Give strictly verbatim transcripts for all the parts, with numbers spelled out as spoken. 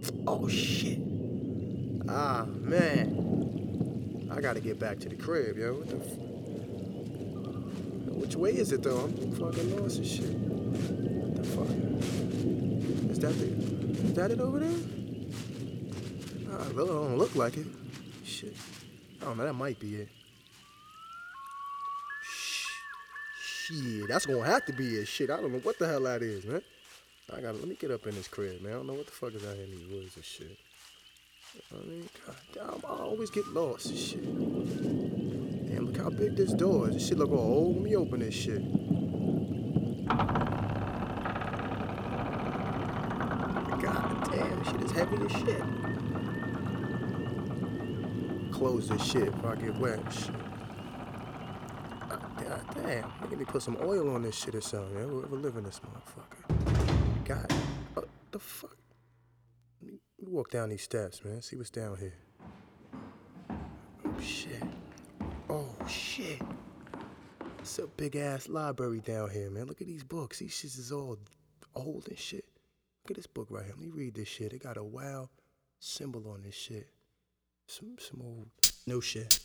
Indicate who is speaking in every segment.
Speaker 1: Oh, shit. Ah, man. I gotta get back to the crib, yo. What the f... Which way is it, though? I'm fucking lost and shit. What the fuck? Is that the... Is that it over there? Ah, it really don't look like it. Shit. I don't know, that might be it. Shit, that's gonna have to be it. Shit, I don't know what the hell that is, man. I gotta, let me get up in this crib, man. I don't know what the fuck is out here in these woods and shit. I mean, god damn, I always get lost and shit. Damn, look how big this door is. This shit look all old. Let me open this shit. God damn, shit is heavy as shit. Close this shit before I get wet and shit. God damn, let me put some oil on this shit or something, man. Whoever live in this motherfucker. God, what the fuck? Let me, let me walk down these steps, man. See what's down here. Oh, shit. Oh, shit. It's a big-ass library down here, man. Look at these books. These shits is all old and shit. Look at this book right here. Let me read this shit. It got a wild symbol on this shit. Some, some old new shit.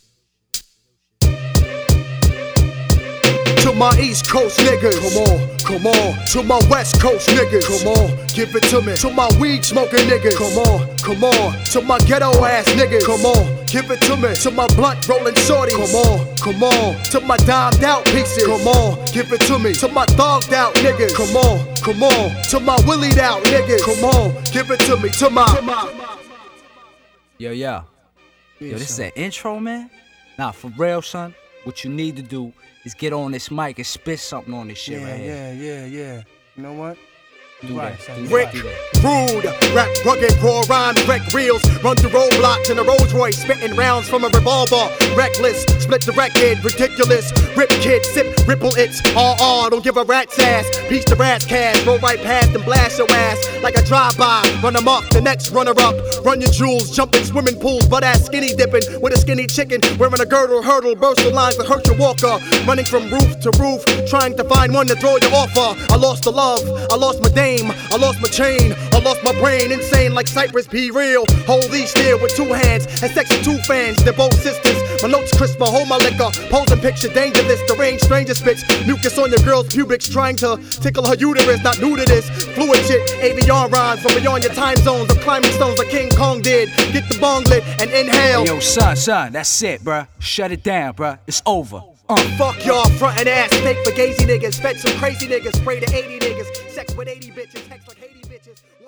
Speaker 2: To my East Coast niggas, come on, come on. To my West Coast niggas, come on, give it to me. To my weed smoking niggas, come on, come on. To my ghetto ass niggas, come on, give it to me. To my blunt rolling shorties, come on, come on. To my dimed out pieces, come on, give it to me. To my thugged out niggas, come on, come on. To my willied out niggas, come on, give it to me. To my, to my.
Speaker 3: Yo, yo, yo, this is an intro, man. Nah, for real, son. What you need to do is get on this mic and spit something on this shit
Speaker 1: yeah,
Speaker 3: right here.
Speaker 1: Yeah, yeah, yeah. You know what?
Speaker 3: Do
Speaker 1: right,
Speaker 3: that. Do
Speaker 2: Rick,
Speaker 3: that.
Speaker 2: rude, rap, rugged, raw rhymes, wreck reels, run through roadblocks in a Rolls Royce, spitting rounds from a revolver, reckless, split the record, ridiculous, rip kid, sip, ripple it's, all all, don't give a rat's ass, piece the rat's cast, roll right past and blast your ass, like a drive-by, run amok, the next runner-up, run your jewels, jump in swimming pools, butt ass skinny dipping, with a skinny chicken, wearing a girdle, hurdle, burst the lines that hurt your walker, running from roof to roof, trying to find one to throw you off of, I lost the love, I lost my dame, I lost my chain, I lost my brain, insane like Cypress, be real. Hold these there with two hands, and sexy two fans, they're both sisters. My notes crisper, hold my liquor, posing picture, dangerous, deranged stranger spits. Mucus on your girl's pubics, trying to tickle her uterus, not new to this. Fluid shit, A V R rhymes from beyond your time zones, of climbing stones like King Kong did. Get the bong lit and inhale.
Speaker 3: Hey, yo, son, son, that's it, bruh. Shut it down, bruh. It's over. Uh.
Speaker 2: Fuck y'all, frontin' ass, fake fugazi niggas, fed some crazy niggas, spray to eighty niggas, sex with eighty bitches, text like Haiti bitches.